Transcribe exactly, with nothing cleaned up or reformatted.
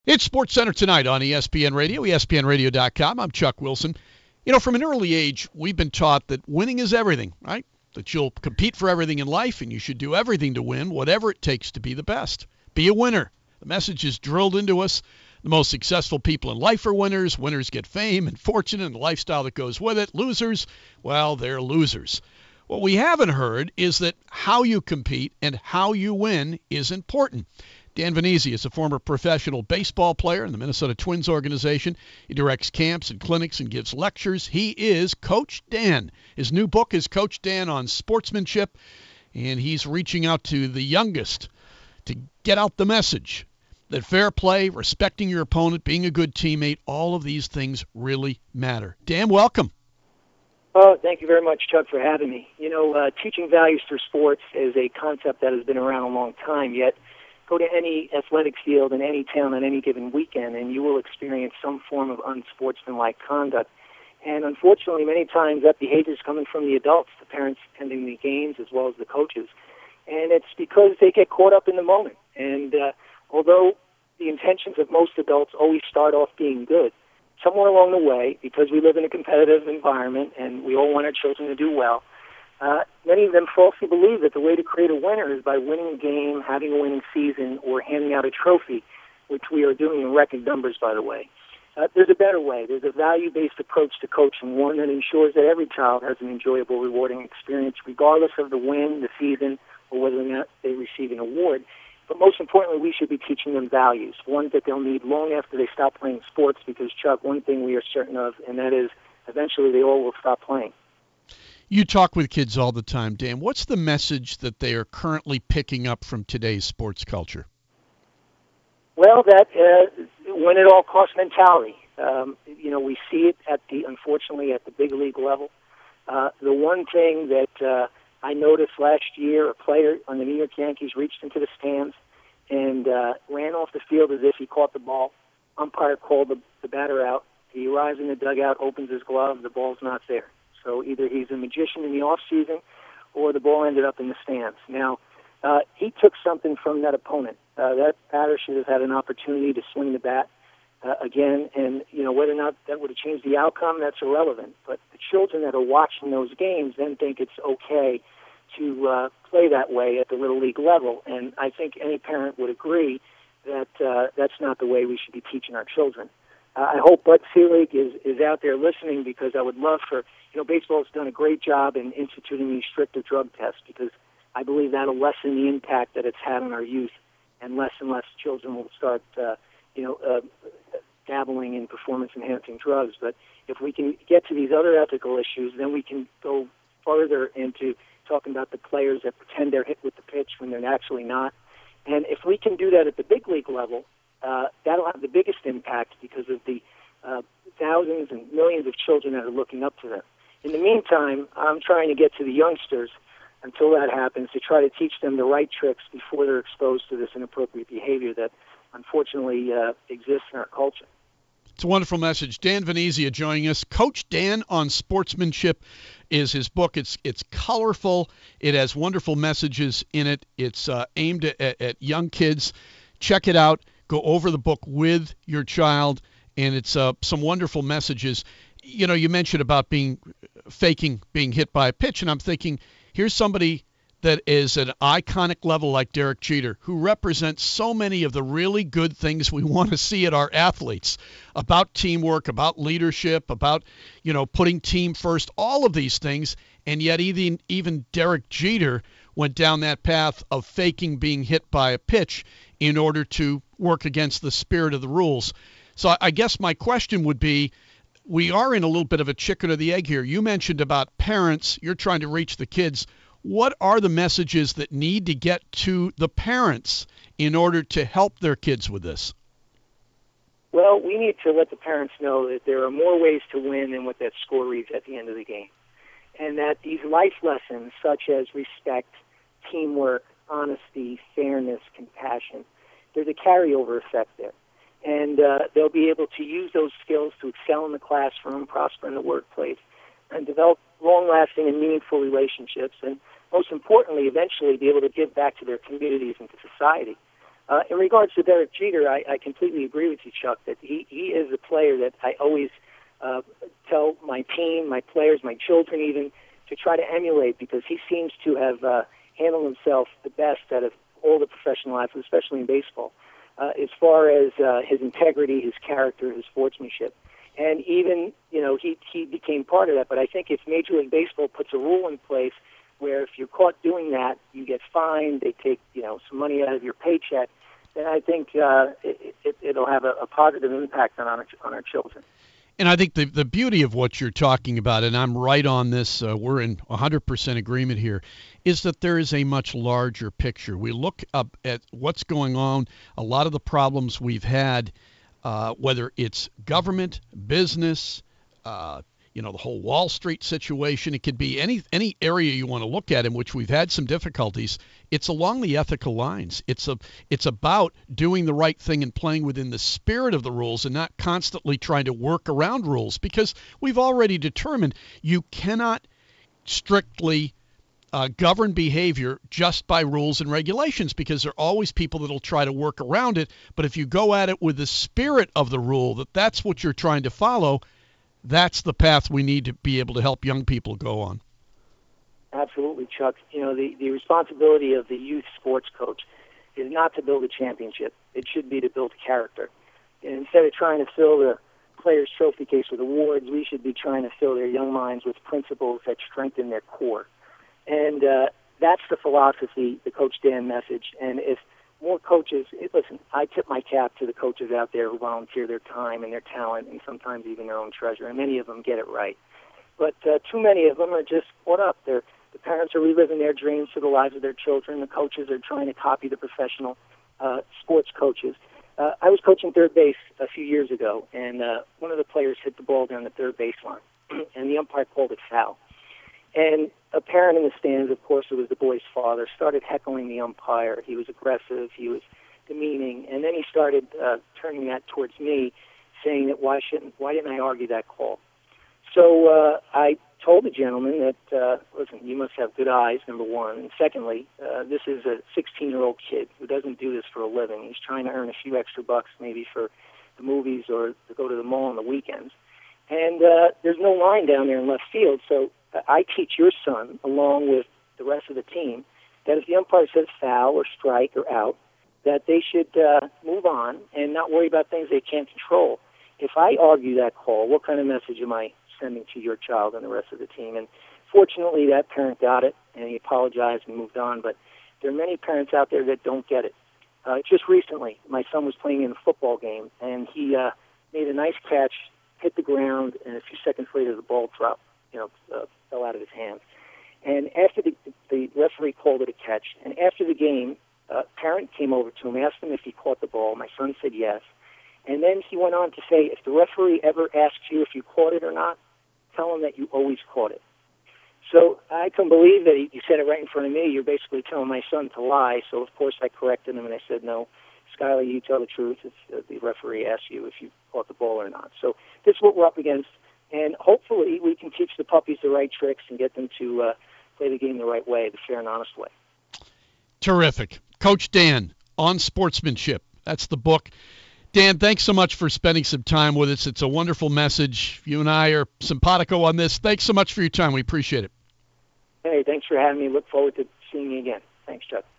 It's SportsCenter tonight on E S P N Radio, E S P N radio dot com. I'm Chuck Wilson. You know, from an early age, we've been taught that winning is everything, right? That you'll compete for everything in life and you should do everything to win, whatever it takes to be the best. Be a winner. The message is drilled into us. The most successful people in life are winners. Winners get fame and fortune and the lifestyle that goes with it. Losers, well, they're losers. What we haven't heard is that how you compete and how you win is important. Dan Venezia is a former professional baseball player in the Minnesota Twins organization. He directs camps and clinics and gives lectures. He is Coach Dan. His new book is Coach Dan on Sportsmanship, and he's reaching out to the youngest to get out the message that fair play, respecting your opponent, being a good teammate, all of these things really matter. Dan, welcome. Oh, thank you very much, Chuck, for having me. You know, uh, teaching values through sports is a concept that has been around a long time, yet go to any athletic field in any town on any given weekend, and you will experience some form of unsportsmanlike conduct. And unfortunately, many times that behavior is coming from the adults, the parents attending the games as well as the coaches. And it's because they get caught up in the moment. And uh, although the intentions of most adults always start off being good, somewhere along the way, because we live in a competitive environment and we all want our children to do well, Uh, many of them falsely believe that the way to create a winner is by winning a game, having a winning season, or handing out a trophy, which we are doing in record numbers, by the way. Uh, there's a better way. There's a value-based approach to coaching, one that ensures that every child has an enjoyable, rewarding experience, regardless of the win, the season, or whether or not they receive an award. But most importantly, we should be teaching them values, ones that they'll need long after they stop playing sports, because, Chuck, one thing we are certain of, and that is eventually they all will stop playing. You talk with kids all the time, Dan. What's the message that they are currently picking up from today's sports culture? Well, that uh, win at all cost mentality. Um, you know, we see it at the, unfortunately, at the big league level. Uh, the one thing that uh, I noticed last year, a player on the New York Yankees reached into the stands and uh, ran off the field as if he caught the ball. Umpire called the, the batter out. He arrives in the dugout, opens his glove, the ball's not there. So either he's a magician in the off season, or the ball ended up in the stands. Now, uh, he took something from that opponent. Uh, that batter should have had an opportunity to swing the bat uh, again, and you know whether or not that would have changed the outcome, that's irrelevant. But the children that are watching those games then think it's okay to uh, play that way at the little league level, and I think any parent would agree that uh, that's not the way we should be teaching our children. Uh, I hope Bud Selig is, is out there listening, because I would love for, you know, baseball has done a great job in instituting these stricter drug tests, because I believe that'll lessen the impact that it's had on our youth, and less and less children will start, uh, you know, uh, dabbling in performance-enhancing drugs. But if we can get to these other ethical issues, then we can go further into talking about the players that pretend they're hit with the pitch when they're actually not. And if we can do that at the big league level, Uh, that'll have the biggest impact because of the uh, thousands and millions of children that are looking up to them. In the meantime, I'm trying to get to the youngsters until that happens to try to teach them the right tricks before they're exposed to this inappropriate behavior that unfortunately uh, exists in our culture. It's a wonderful message. Dan Venezia joining us. Coach Dan on Sportsmanship is his book. It's it's colorful. It has wonderful messages in it. It's uh, aimed at, at young kids. Check it out. Go over the book with your child, and it's uh, some wonderful messages. You know, you mentioned about being faking being hit by a pitch, and I'm thinking, here's somebody that is at an iconic level like Derek Jeter, who represents so many of the really good things we want to see at our athletes, about teamwork, about leadership, about, you know, putting team first, all of these things, and yet even, even Derek Jeter went down that path of faking being hit by a pitch in order to work against the spirit of the rules. So I guess my question would be, we are in a little bit of a chicken or the egg here. You mentioned about parents. You're trying to reach the kids. What are the messages that need to get to the parents in order to help their kids with this? Well, we need to let the parents know that there are more ways to win than what that score reads at the end of the game. And that these life lessons, such as respect, teamwork, honesty, fairness, compassion, there's a carryover effect there. And uh, they'll be able to use those skills to excel in the classroom, prosper in the workplace, and develop long-lasting and meaningful relationships, and most importantly, eventually be able to give back to their communities and to society. Uh, in regards to Derek Jeter, I, I completely agree with you, Chuck, that he, he is a player that I always uh, tell my team, my players, my children even, to try to emulate, because he seems to have uh, handled himself the best out of all the professional athletes, especially in baseball, uh, as far as uh, his integrity, his character, his sportsmanship. And even, you know, he, he became part of that. But I think if Major League Baseball puts a rule in place where if you're caught doing that, you get fined, they take, you know, some money out of your paycheck, then I think uh, it, it, it'll have a, a positive impact on our, on our children. And I think the the beauty of what you're talking about, and I'm right on this, uh, we're in one hundred percent agreement here, is that there is a much larger picture. We look up at what's going on, a lot of the problems we've had, uh, whether it's government, business, uh, you know, the whole Wall Street situation. It could be any any area you want to look at in which we've had some difficulties. It's along the ethical lines. It's a it's about doing the right thing and playing within the spirit of the rules and not constantly trying to work around rules, because we've already determined you cannot strictly uh, govern behavior just by rules and regulations, because there are always people that will try to work around it. But if you go at it with the spirit of the rule, that that's what you're trying to follow, that's the path we need to be able to help young people go on. Absolutely, Chuck. You know, the, the responsibility of the youth sports coach is not to build a championship. It should be to build character. And instead of trying to fill the players' trophy case with awards, we should be trying to fill their young minds with principles that strengthen their core. And uh, that's the philosophy, the Coach Dan message. And if more coaches, listen, I tip my cap to the coaches out there who volunteer their time and their talent and sometimes even their own treasure, and many of them get it right. But uh, too many of them are just caught up. They're, the parents are reliving their dreams for the lives of their children. The coaches are trying to copy the professional uh, sports coaches. Uh, I was coaching third base a few years ago, and uh, one of the players hit the ball down the third baseline, and the umpire called it foul. And a parent in the stands, of course, it was the boy's father, started heckling the umpire. He was aggressive. He was demeaning. And then he started uh, turning that towards me, saying that why shouldn't, why didn't I argue that call? So uh, I told the gentleman that, uh, listen, you must have good eyes, number one. And secondly, uh, this is a sixteen-year-old kid who doesn't do this for a living. He's trying to earn a few extra bucks maybe for the movies or to go to the mall on the weekends. And uh, there's no line down there in left field, so I teach your son, along with the rest of the team, that if the umpire says foul or strike or out, that they should uh, move on and not worry about things they can't control. If I argue that call, what kind of message am I sending to your child and the rest of the team? And fortunately, that parent got it, and he apologized and moved on. But there are many parents out there that don't get it. Uh, just recently, my son was playing in a football game, and he uh, made a nice catch, hit the ground, and a few seconds later, the ball dropped, you know, uh, fell out of his hand. And after the, the referee called it a catch, and after the game, a parent came over to him, asked him if he caught the ball. My son said yes. And then he went on to say, if the referee ever asks you if you caught it or not, tell him that you always caught it. So I couldn't believe that he, he said it right in front of me. You're basically telling my son to lie. So, of course, I corrected him, and I said, no, Skylar, you tell the truth if uh, the referee asks you if you caught the ball or not. So this is what we're up against. And hopefully we can teach the puppies the right tricks and get them to uh, play the game the right way, the fair and honest way. Terrific. Coach Dan, On Sportsmanship. That's the book. Dan, thanks so much for spending some time with us. It's a wonderful message. You and I are simpatico on this. Thanks so much for your time. We appreciate it. Hey, thanks for having me. Look forward to seeing you again. Thanks, Chuck.